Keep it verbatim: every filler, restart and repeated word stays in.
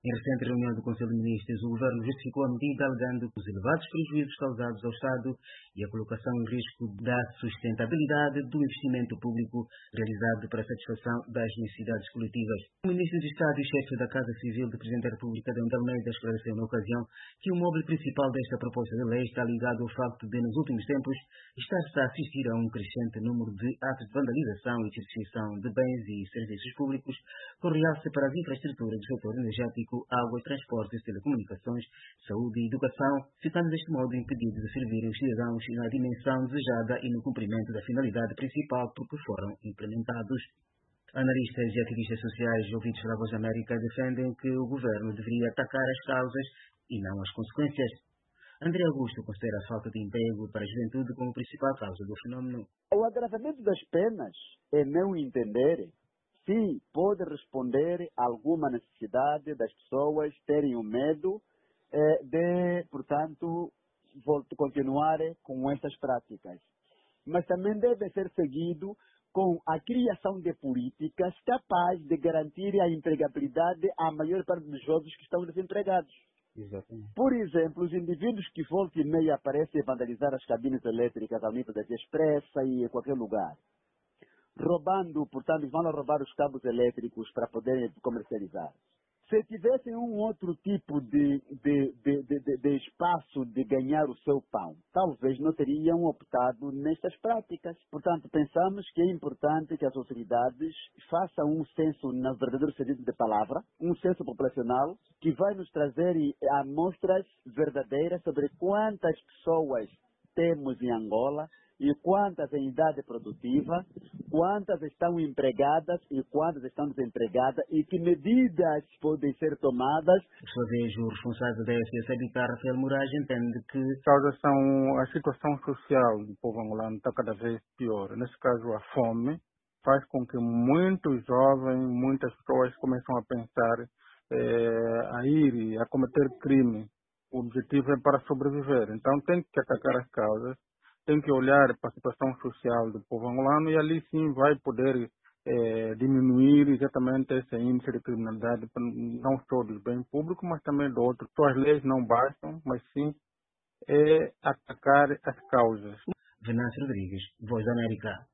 Em recente reunião do Conselho de Ministros, o Governo justificou a medida alegando os elevados prejuízos causados ao Estado e a colocação em risco da sustentabilidade do investimento público realizado para a satisfação das necessidades coletivas. O Ministro de Estado e chefe da Casa Civil do Presidente da República, Dom Almeida, esclareceu na ocasião que o móvel principal desta proposta de lei está ligado ao facto de, nos últimos tempos, estar-se a assistir a um crescente número de atos de vandalização e destruição de bens e serviços públicos, com realce para as infraestruturas do setor energético, água, transportes, telecomunicações, saúde e educação, ficando deste modo impedidos de servir os cidadãos na dimensão desejada e no cumprimento da finalidade principal por que foram implementados. Analistas e ativistas sociais ouvidos pela Voz da América defendem que o governo deveria atacar as causas e não as consequências. André Augusto considera a falta de emprego para a juventude como principal causa do fenômeno. O agravamento das penas, é meu entender, sim, pode responder a alguma necessidade das pessoas terem o medo eh, de, portanto, continuar com essas práticas. Mas também deve ser seguido com a criação de políticas capazes de garantir a empregabilidade à maior parte dos jovens que estão desempregados. Exatamente. Por exemplo, os indivíduos que volta e meia aparecem a vandalizar as cabines elétricas ao nível da via expressa e em qualquer lugar, roubando, portanto, vão a roubar os cabos elétricos para poderem comercializar. Se tivessem um outro tipo de, de, de, de, de, de espaço de ganhar o seu pão, talvez não teriam optado nestas práticas. Portanto, pensamos que é importante que as autoridades façam um censo, no verdadeiro sentido da palavra, um censo populacional, que vai nos trazer amostras verdadeiras sobre quantas pessoas temos em Angola, e quantas em idade produtiva, quantas estão empregadas e quantas estão desempregadas e que medidas podem ser tomadas. Por sua vez, o responsável da F S Habitat, Rafael Moraes, entende que as causas são a situação social do povo angolano está cada vez pior. Nesse caso, a fome faz com que muitos jovens, muitas pessoas começam a pensar eh, a ir, a cometer crime. O objetivo é para sobreviver. Então, tem que atacar as causas. Tem que olhar para a situação social do povo angolano e ali sim vai poder eh, diminuir exatamente esse índice de criminalidade, não só do bem público, mas também do outro. Só as leis não bastam, mas sim é atacar as causas. Venâncio Rodrigues, Voz da América.